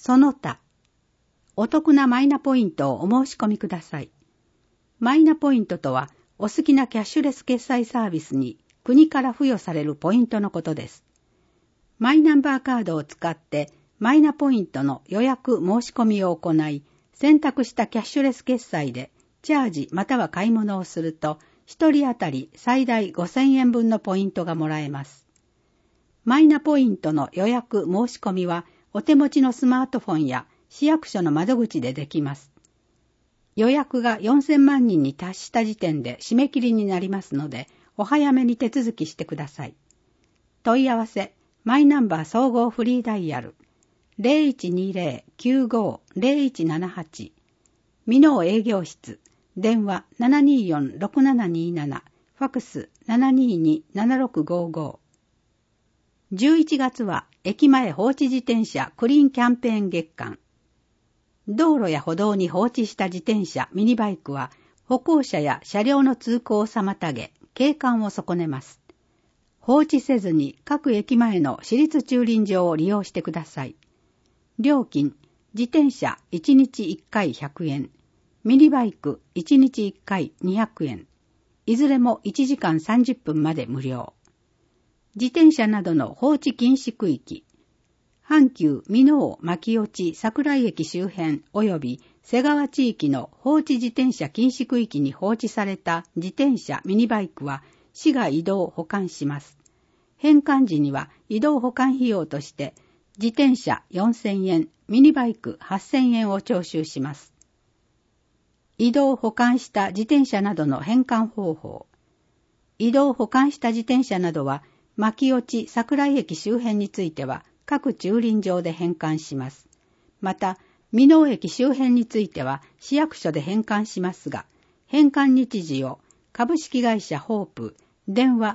その他、お得なマイナポイントをお申し込みください。マイナポイントとは、お好きなキャッシュレス決済サービスに国から付与されるポイントのことです。マイナンバーカードを使ってマイナポイントの予約申し込みを行い、選択したキャッシュレス決済でチャージまたは買い物をすると、1人当たり最大5000円分のポイントがもらえます。マイナポイントの予約申し込みは、お手持ちのスマートフォンや市役所の窓口でできます。予約が4000万人に達した時点で締め切りになりますので、お早めに手続きしてください。問い合わせ、マイナンバー総合フリーダイヤル 0120-95-0178 箕面営業室、電話 724-6727、ファクス 722-7655。11月は駅前放置自転車クリーンキャンペーン月間。道路や歩道に放置した自転車、ミニバイクは歩行者や車両の通行を妨げ、景観を損ねます。放置せずに各駅前の私立駐輪場を利用してください。料金、自転車1日1回100円、ミニバイク1日1回200円、いずれも1時間30分まで無料。自転車などの放置禁止区域、阪急箕面牧落桜井駅周辺及び瀬川地域の放置自転車禁止区域に放置された自転車ミニバイクは市が移動保管します。返還時には移動保管費用として自転車4000円、ミニバイク8000円を徴収します。移動保管した自転車などの返還方法。移動保管した自転車などは牧落桜井駅周辺については各駐輪場で返還します。また、箕面駅周辺については市役所で返還しますが、返還日時を株式会社ホープ、電話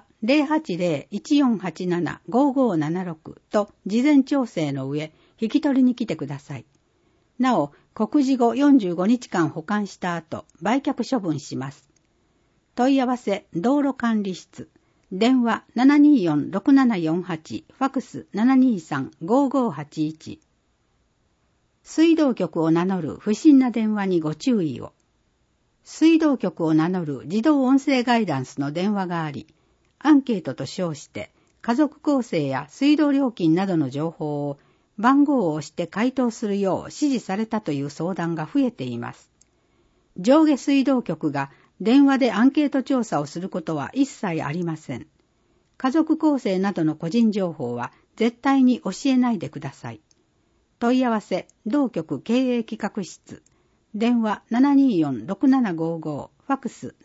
080-1487-5576 と事前調整の上、引き取りに来てください。なお、告示後45日間保管した後、売却処分します。問い合わせ、道路管理室。電話 724-6748、ファクス 723-5581。水道局を名乗る不審な電話にご注意を。水道局を名乗る自動音声ガイダンスの電話があり、アンケートと称して家族構成や水道料金などの情報を番号を押して回答するよう指示されたという相談が増えています。上下水道局が電話でアンケート調査をすることは一切ありません。家族構成などの個人情報は絶対に教えないでください。問い合わせ、同局経営企画室。電話 724-6755、ファクス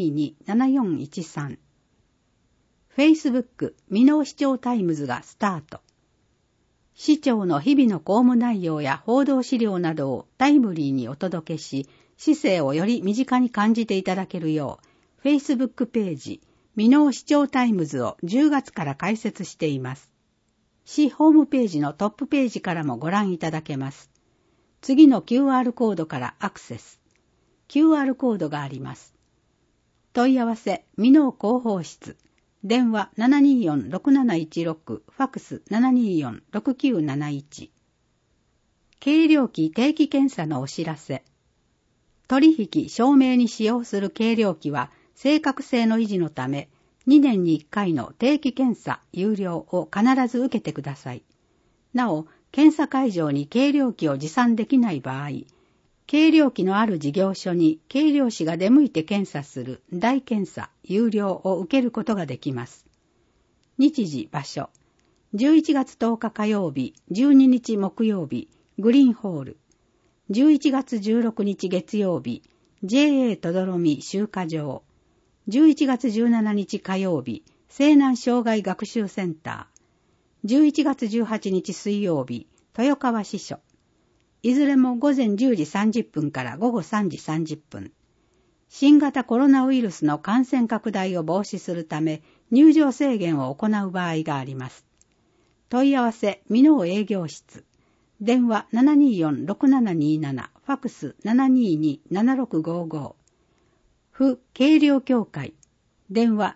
722-7413。Facebook 箕面市長タイムズがスタート。市長の日々の公務内容や報道資料などをタイムリーにお届けし、市政をより身近に感じていただけるよう、Facebook ページ、箕面市長タイムズを10月から開設しています。市ホームページのトップページからもご覧いただけます。次の QR コードからアクセス。QR コードがあります。問い合わせ、箕面広報室。電話 724-6716、ファクス 724-6971。計量器定期検査のお知らせ。取引証明に使用する計量器は正確性の維持のため、2年に1回の定期検査有料を必ず受けてください。なお、検査会場に計量器を持参できない場合、計量器のある事業所に計量士が出向いて検査する代検査有料を受けることができます。日時場所、11月10日火曜日、12日木曜日、グリーンホール。11月16日月曜日、JA とどろみ集荷場。11月17日火曜日、西南障害学習センター。11月18日水曜日、豊川支所。いずれも午前10時30分から午後3時30分。新型コロナウイルスの感染拡大を防止するため入場制限を行う場合があります。問い合わせ、箕面営業室。電話 724-6727、ファクス 722-7655。府計量協会。電話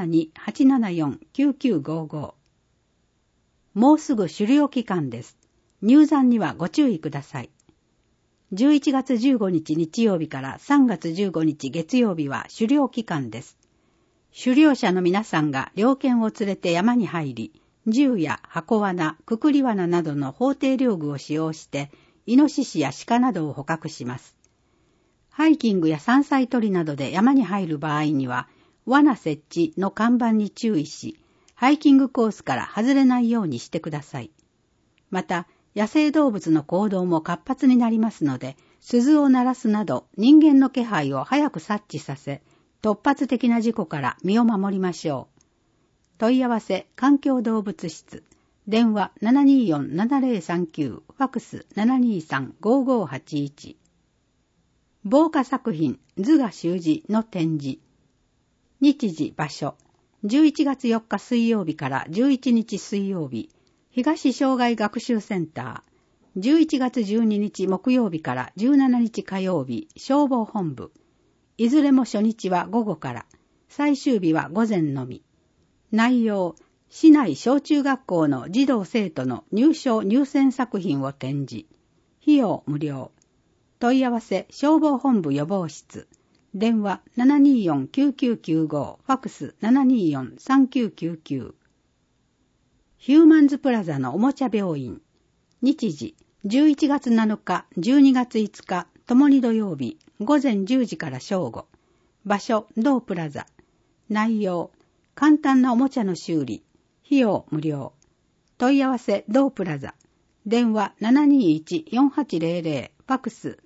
072-874-9955。もうすぐ狩猟期間です。 入山にはご注意ください。11月15日日曜日から3月15日月曜日は狩猟期間です。狩猟者の皆さんが猟犬を連れて山に入り、銃や箱罠、くくり罠などの法定猟具を使用して、イノシシや鹿などを捕獲します。ハイキングや山菜採りなどで山に入る場合には、罠設置の看板に注意し、ハイキングコースから外れないようにしてください。また、野生動物の行動も活発になりますので、鈴を鳴らすなど人間の気配を早く察知させ、突発的な事故から身を守りましょう。問い合わせ、環境動物室。電話 724-7039、ファクス 723-5581。防火作品、図画習字の展示。日時、場所。11月4日水曜日から11日水曜日。東障害学習センター。11月12日木曜日から17日火曜日、消防本部。いずれも初日は午後から、最終日は午前のみ。内容、市内小中学校の児童生徒の入賞入選作品を展示。費用無料。問い合わせ、消防本部予防室。電話 724-9995、ファクス 724-3999。ヒューマンズプラザのおもちゃ病院。日時、11月7日、12月5日、ともに土曜日、午前10時から正午。場所、同プラザ。内容、簡単なおもちゃの修理。費用無料。問い合わせ、同プラザ。電話 721-4800、ファクス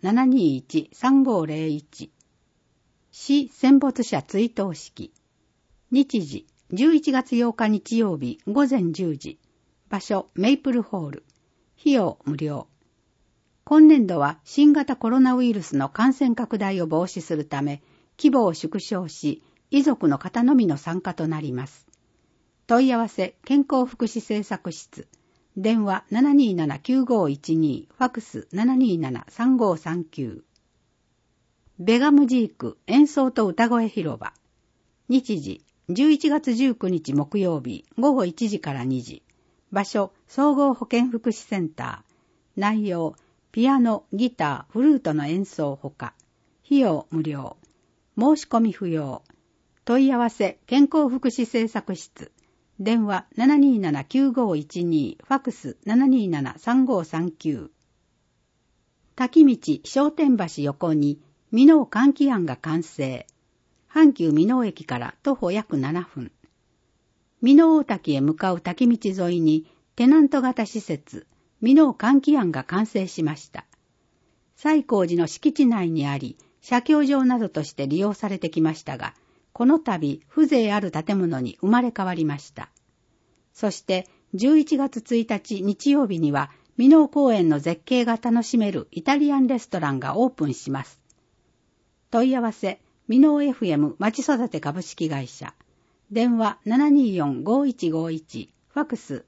721-3501。市戦没者追悼式。日時、11月8日日曜日午前10時。場所、メイプルホール。費用無料。今年度は新型コロナウイルスの感染拡大を防止するため、規模を縮小し、遺族の方のみの参加となります。問い合わせ、健康福祉政策室。電話 727-9512、ファクス 727-3539。ベガムジーク演奏と歌声広場。日時、11月19日木曜日午後1時から2時。場所、総合保健福祉センター。内容、ピアノ、ギター、フルートの演奏ほか。費用無料。申し込み不要。問い合わせ、健康福祉政策室。電話 727-9512、ファクス 727-3539。滝道商店橋横に、箕面換気庵が完成。阪急箕面駅から徒歩約7分。箕面大滝へ向かう滝道沿いにテナント型施設、箕面換気庵が完成しました。西光寺の敷地内にあり、写経場などとして利用されてきましたが、この度風情ある建物に生まれ変わりました。そして11月1日日曜日には箕面公園の絶景が楽しめるイタリアンレストランがオープンします。問い合わせ、箕面 FM まち育て株式会社。電話 724-5151、ファクス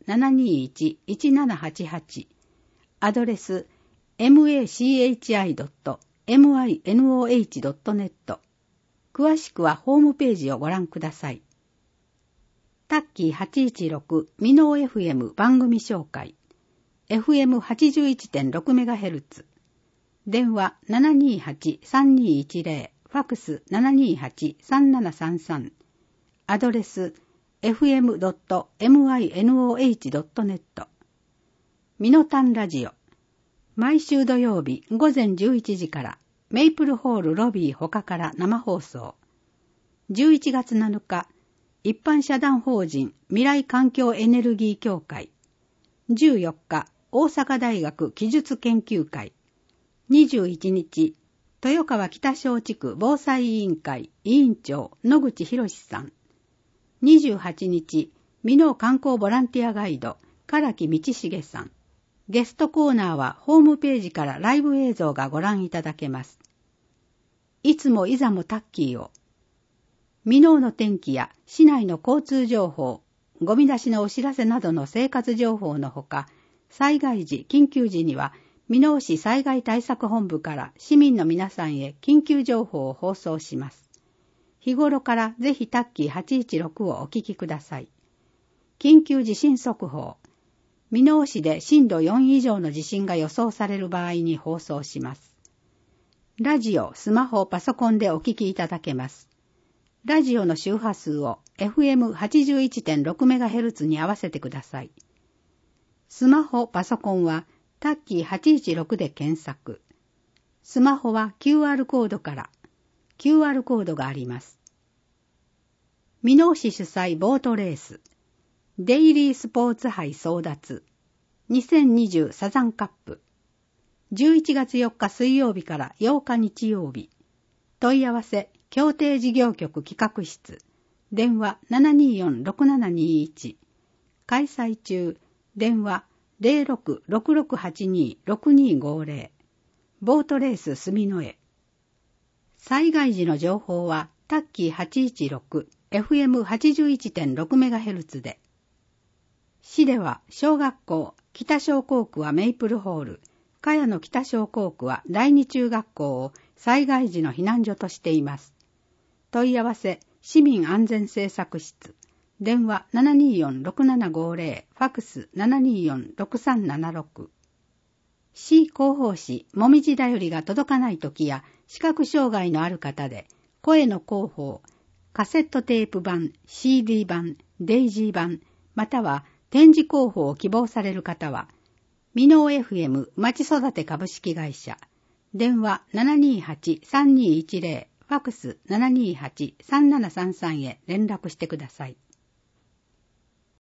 721-1788。アドレス、machi.minoh.net。詳しくはホームページをご覧ください。タッキー816箕面 FM 番組紹介。FM81.6MHz。電話 728-3210、ファクス 728-3733。アドレス fm.minoh.net。ミノタンラジオ。毎週土曜日午前11時からメイプルホールロビー他から生放送。11月7日、一般社団法人未来環境エネルギー協会。14日、大阪大学技術研究会。21日、豊川北小地区防災委員会委員長野口博さん。28日、箕面観光ボランティアガイド唐木道重さん。ゲストコーナーはホームページからライブ映像がご覧いただけます。いつもいざもタッキーを。箕面の天気や市内の交通情報、ゴミ出しのお知らせなどの生活情報のほか、災害時、緊急時には箕面市災害対策本部から市民の皆さんへ緊急情報を放送します。日頃からぜひタッキー816をお聞きください。緊急地震速報。 箕面市で震度4以上の地震が予想される場合に放送します。ラジオ、スマホ、パソコンでお聞きいただけます。ラジオの周波数を FM81.6MHz に合わせてください。スマホ、パソコンはタッキー816で検索。スマホは QR コードから。QR コードがあります。箕面市主催ボートレース。デイリースポーツ杯争奪。2020サザンカップ。11月4日水曜日から8日日曜日。問い合わせ、協定事業局企画室。電話 724-6721。開催中。電話 06-6682-6250。ボートレース住之江。災害時の情報はタッキー816、FM81.6MHz で。市では小学校、北小校区はメイプルホール、茅野北小校区は第二中学校を災害時の避難所としています。問い合わせ、市民安全政策室。電話 724-6750、ファクス 724-6376。市広報誌、もみじだよりが届かないときや、視覚障害のある方で、声の広報、カセットテープ版、CD 版、デイジー版、または展示広報を希望される方は、箕面 FM まち育て株式会社、電話 728-3210、ファクス 728-3733 へ連絡してください。